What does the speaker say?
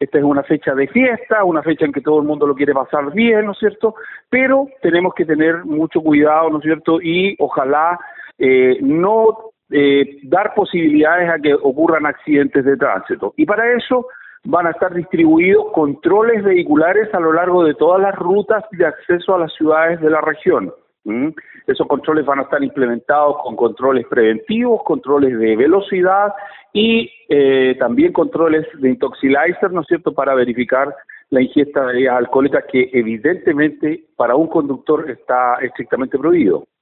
esta es una fecha de fiesta, una fecha en que todo el mundo lo quiere pasar bien, ¿no es cierto? Pero tenemos que tener mucho cuidado, ¿no es cierto? Y ojalá no dar posibilidades a que ocurran accidentes de tránsito. Y para eso van a estar distribuidos controles vehiculares a lo largo de todas las rutas de acceso a las ciudades de la región. Esos controles van a estar implementados con controles preventivos, controles de velocidad y también controles de intoxilizer, ¿no es cierto?, para verificar la ingesta de bebidas alcohólicas, que evidentemente para un conductor está estrictamente prohibido.